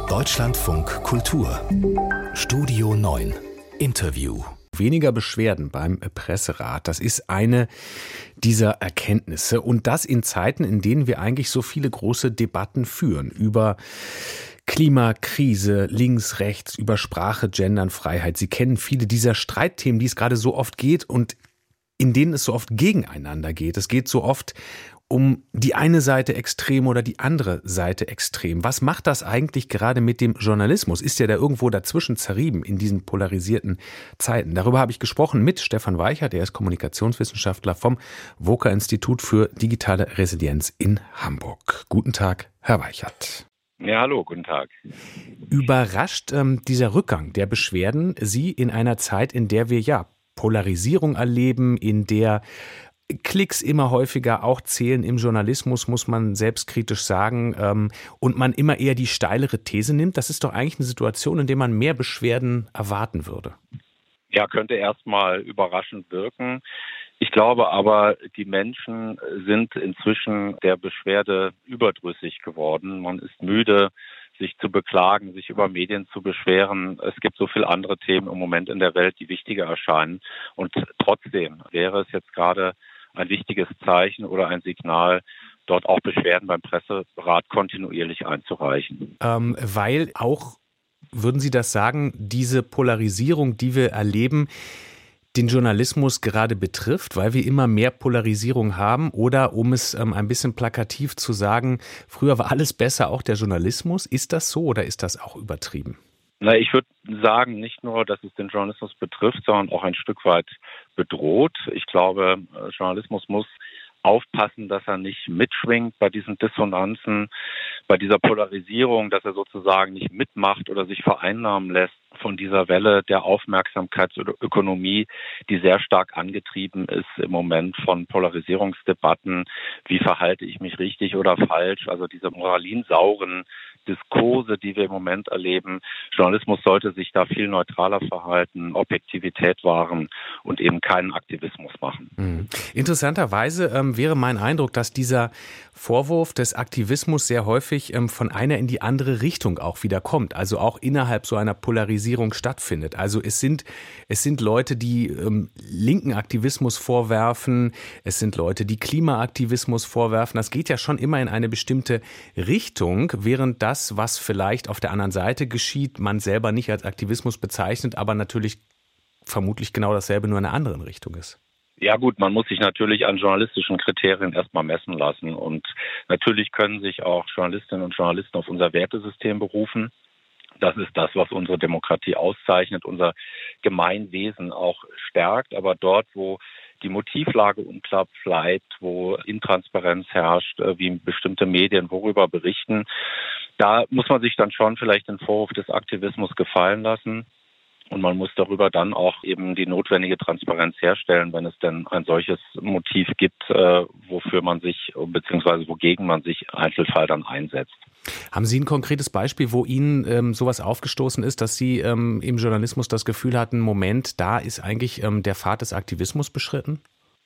Deutschlandfunk Kultur Studio 9 Interview. Weniger Beschwerden beim Presserat, das ist eine dieser Erkenntnisse. Und das in Zeiten, in denen wir eigentlich so viele große Debatten führen über Klimakrise, links, rechts, über Sprache, Gendern, Freiheit. Sie kennen viele dieser Streitthemen, die es gerade so oft geht und in denen es so oft gegeneinander geht. Es geht so oft um die eine Seite extrem oder die andere Seite extrem. Was macht das eigentlich gerade mit dem Journalismus? Ist der da irgendwo dazwischen zerrieben in diesen polarisierten Zeiten? Darüber habe ich gesprochen mit Stefan Weichert, der ist Kommunikationswissenschaftler vom VOCA-Institut für digitale Resilienz in Hamburg. Guten Tag, Herr Weichert. Ja, hallo, guten Tag. Überrascht dieser Rückgang der Beschwerden Sie in einer Zeit, in der wir Polarisierung erleben, in der Klicks immer häufiger auch zählen im Journalismus, muss man selbstkritisch sagen, und man immer eher die steilere These nimmt? Das ist doch eigentlich eine Situation, in der man mehr Beschwerden erwarten würde. Ja, könnte erstmal überraschend wirken. Ich glaube aber, die Menschen sind inzwischen der Beschwerde überdrüssig geworden. Man ist müde, sich zu beklagen, sich über Medien zu beschweren. Es gibt so viele andere Themen im Moment in der Welt, die wichtiger erscheinen. Und trotzdem wäre es jetzt gerade ein wichtiges Zeichen oder ein Signal, dort auch Beschwerden beim Presserat kontinuierlich einzureichen. Weil auch, würden Sie das sagen, diese Polarisierung, die wir erleben, den Journalismus gerade betrifft, weil wir immer mehr Polarisierung haben? Oder, um es ein bisschen plakativ zu sagen, früher war alles besser, auch der Journalismus. Ist das so oder ist das auch übertrieben? Na, ich würde sagen, nicht nur, dass es den Journalismus betrifft, sondern auch ein Stück weit bedroht. Ich glaube, Journalismus muss aufpassen, dass er nicht mitschwingt bei diesen Dissonanzen, bei dieser Polarisierung, dass er sozusagen nicht mitmacht oder sich vereinnahmen lässt von dieser Welle der Aufmerksamkeitsökonomie, die sehr stark angetrieben ist im Moment von Polarisierungsdebatten. Wie verhalte ich mich richtig oder falsch? Also diese moralinsauren Diskurse, die wir im Moment erleben. Journalismus sollte sich da viel neutraler verhalten, Objektivität wahren und eben keinen Aktivismus machen. Interessanterweise wäre mein Eindruck, dass dieser Vorwurf des Aktivismus sehr häufig von einer in die andere Richtung auch wieder kommt, also auch innerhalb so einer Polarisierung stattfindet. Also es sind Leute, die linken Aktivismus vorwerfen, es sind Leute, die Klimaaktivismus vorwerfen. Das geht ja schon immer in eine bestimmte Richtung, während das, was vielleicht auf der anderen Seite geschieht, man selber nicht als Aktivismus bezeichnet, aber natürlich vermutlich genau dasselbe, nur in einer anderen Richtung ist. Ja gut, man muss sich natürlich an journalistischen Kriterien erstmal messen lassen. Und natürlich können sich auch Journalistinnen und Journalisten auf unser Wertesystem berufen. Das ist das, was unsere Demokratie auszeichnet, unser Gemeinwesen auch stärkt. Aber dort, wo die Motivlage unklar bleibt, wo Intransparenz herrscht, wie bestimmte Medien worüber berichten, da muss man sich dann schon vielleicht den Vorwurf des Aktivismus gefallen lassen. Und man muss darüber dann auch eben die notwendige Transparenz herstellen, wenn es denn ein solches Motiv gibt, wofür man sich bzw. wogegen man sich im Einzelfall dann einsetzt. Haben Sie ein konkretes Beispiel, wo Ihnen sowas aufgestoßen ist, dass Sie im Journalismus das Gefühl hatten, Moment, da ist eigentlich der Pfad des Aktivismus beschritten?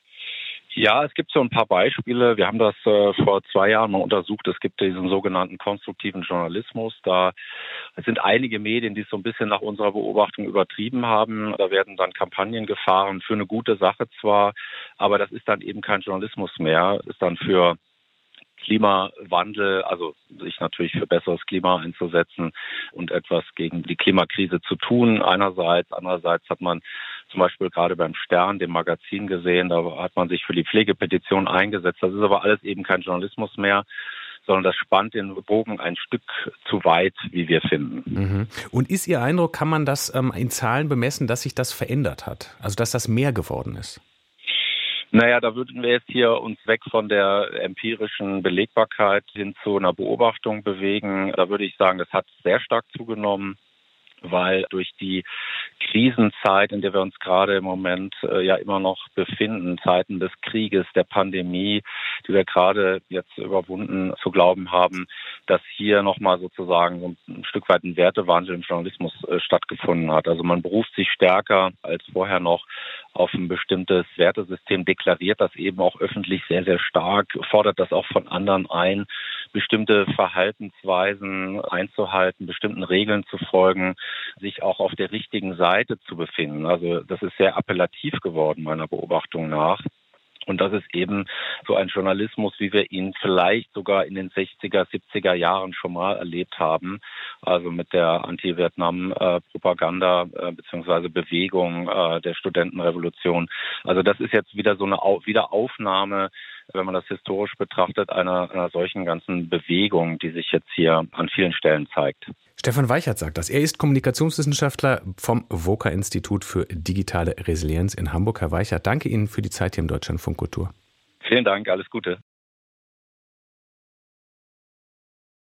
Ja, es gibt so ein paar Beispiele. Wir haben das vor 2 Jahren mal untersucht. Es gibt diesen sogenannten konstruktiven Journalismus. Da sind einige Medien, die es so ein bisschen nach unserer Beobachtung übertrieben haben. Da werden dann Kampagnen gefahren für eine gute Sache zwar, aber das ist dann eben kein Journalismus mehr. Ist dann für Klimawandel, also sich natürlich für besseres Klima einzusetzen und etwas gegen die Klimakrise zu tun einerseits. Andererseits hat man zum Beispiel gerade beim Stern, dem Magazin gesehen, da hat man sich für die Pflegepetition eingesetzt. Das ist aber alles eben kein Journalismus mehr, sondern das spannt den Bogen ein Stück zu weit, wie wir finden. Und ist Ihr Eindruck, kann man das in Zahlen bemessen, dass sich das verändert hat? Also dass das mehr geworden ist? Naja, da würden wir jetzt hier uns weg von der empirischen Belegbarkeit hin zu einer Beobachtung bewegen. Da würde ich sagen, das hat sehr stark zugenommen. weil durch die Krisenzeit, in der wir uns gerade im Moment ja immer noch befinden, Zeiten des Krieges, der Pandemie, die wir gerade jetzt überwunden zu glauben haben, dass hier nochmal sozusagen so ein Stück weit ein Wertewandel im Journalismus stattgefunden hat. Also man beruft sich stärker als vorher noch auf ein bestimmtes Wertesystem, deklariert das eben auch öffentlich sehr, sehr stark, fordert das auch von anderen ein, bestimmte Verhaltensweisen einzuhalten, bestimmten Regeln zu folgen, sich auch auf der richtigen Seite zu befinden. Also das ist sehr appellativ geworden, meiner Beobachtung nach. Und das ist eben so ein Journalismus, wie wir ihn vielleicht sogar in den 60er, 70er Jahren schon mal erlebt haben. Also mit der Anti-Vietnam-Propaganda bzw. Bewegung der Studentenrevolution. Also das ist jetzt wieder so eine Wiederaufnahme, wenn man das historisch betrachtet, einer solchen ganzen Bewegung, die sich jetzt hier an vielen Stellen zeigt. Stefan Weichert sagt das. Er ist Kommunikationswissenschaftler vom VOCA-Institut für digitale Resilienz in Hamburg. Herr Weichert, danke Ihnen für die Zeit hier im Deutschlandfunk Kultur. Vielen Dank, alles Gute.